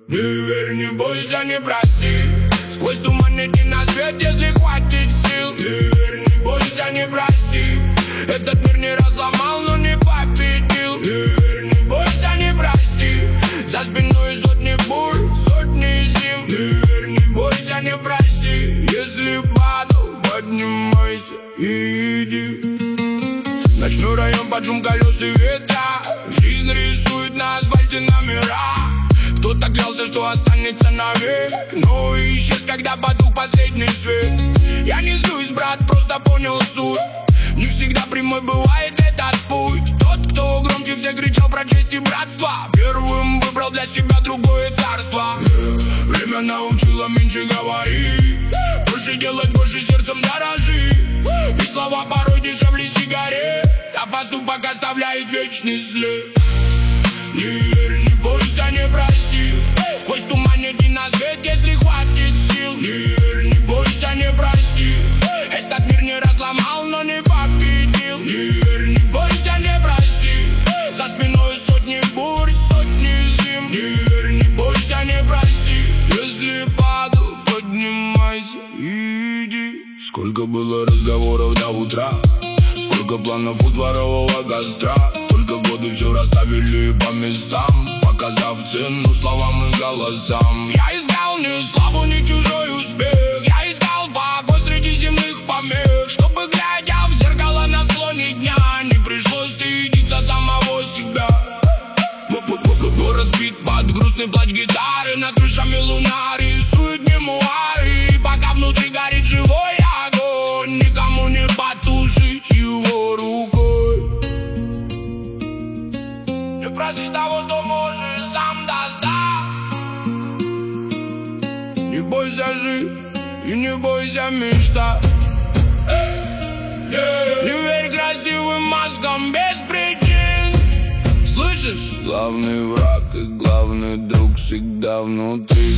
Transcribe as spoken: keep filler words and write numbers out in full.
Не верь, не бойся, не проси. Сквозь туман иди на свет, если хватит сил. Не верь, не бойся, не проси. Этот мир не разломал, но не победил. Не верь, не бойся, не проси. За спиной сотни бурь, сотни зим. Не верь, не бойся, не проси. Если падал, поднимайся и иди. Ночной район под шум колес и ветра. Жизнь рисует на асфальте номера. Кто-то клялся, что останется навек, но исчез, когда потух последний свет. Я не злюсь, брат, просто понял суть. Не всегда прямой бывает этот путь. Тот, кто громче всех кричал про честь и братство, первым выбрал для себя другое царство. Время научило меньше говорить, больше делать, больше сердцем дорожи. И слова порой дешевле сигарет, а поступок оставляет вечный след. Не верь, не бойся, не проси. Сквозь туман иди на свет, если хватит сил. Не верь, не бойся, не проси. Этот мир не разломал, но не победил. Не верь, не бойся, не проси. За спиной сотни бурь, сотни зим. Не верь, не бойся, не проси. Если падал, поднимайся и иди. Сколько было разговоров до утра, сколько планов у дворового костра. Только годы все расставили по местам, показав цену словам и голосам. Я искал ни славу, ни чужой успех. Я искал покой среди земных помех, чтобы, глядя в зеркало на склоне дня, не пришлось стыдиться самого себя. Но разбит под грустный плач гитары, над крышами луна рисует мемуары. И пока внутри горит живой огонь, никому не потушить его рукой. Не проси того, что можешь сам достать. Не бойся жить и не бойся мечтать. Не верь красивым маскам без причин. Слышишь? Главный враг и главный друг всегда внутри.